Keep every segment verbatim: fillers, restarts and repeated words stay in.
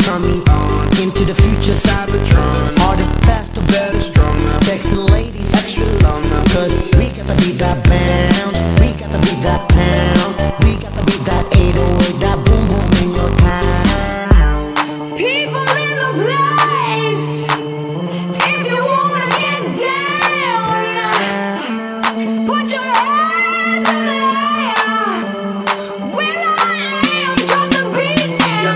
turn me on. Into the future, Cybertron. Harder, faster, better, stronger. Sexy ladies, extra longer. Cause we gotta be that bounce. We gotta be that pound. We gotta be that eight oh eight, that boom boom in your town. People in the place, if you wanna get down, put your hands in the air. Will I am, drop the beat now.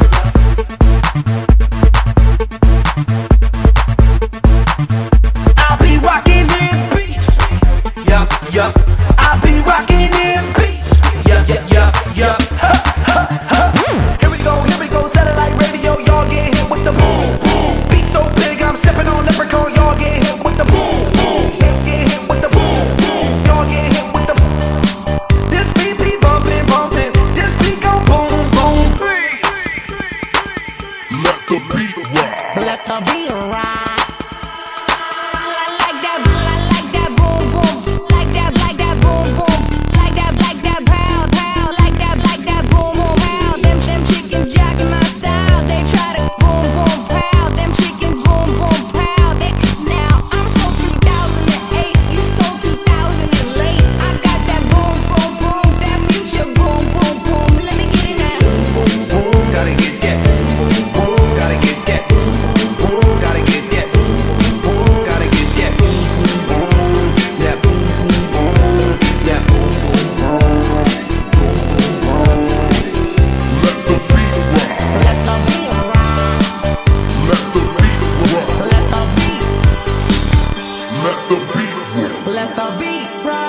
I'll be rocking in beats. Yup, yup. I'll be rocking in beats. Yup, yup, yup, yup. Ha, ha, ha. Here we go, here we go. Satellite radio, y'all get hit with the boom, boom. Beat so big, I'm stepping on leprechaun. Y'all get hit with the boom, boom. Hit, get hit with the boom, boom. Y'all get hit with the. This beat be bumping, bumping. This beat go boom, boom. Let the beat rock. Let the beat rock. Like that, like that boom boom, like that, like that boom boom, like that, like that pow pow, like that, like that boom boom pow. Them them chickens jacking my style. They try to boom boom pow. Them chickens boom boom pow. They now I'm so two thousand eight, you so two thousand late. I got that boom boom boom, that future boom boom boom. Let me get it now. Boom, boom, gotta get that. Boom, boom, gotta get that. Boom, boom, gotta get that. Boom, boom, gotta get that. Boom, boom, that boom, boom, that boom, boom, Let the beat rock. Let the beat rock. Let the beat rock. Let the beat. Let the beat rock. Let the beat rock.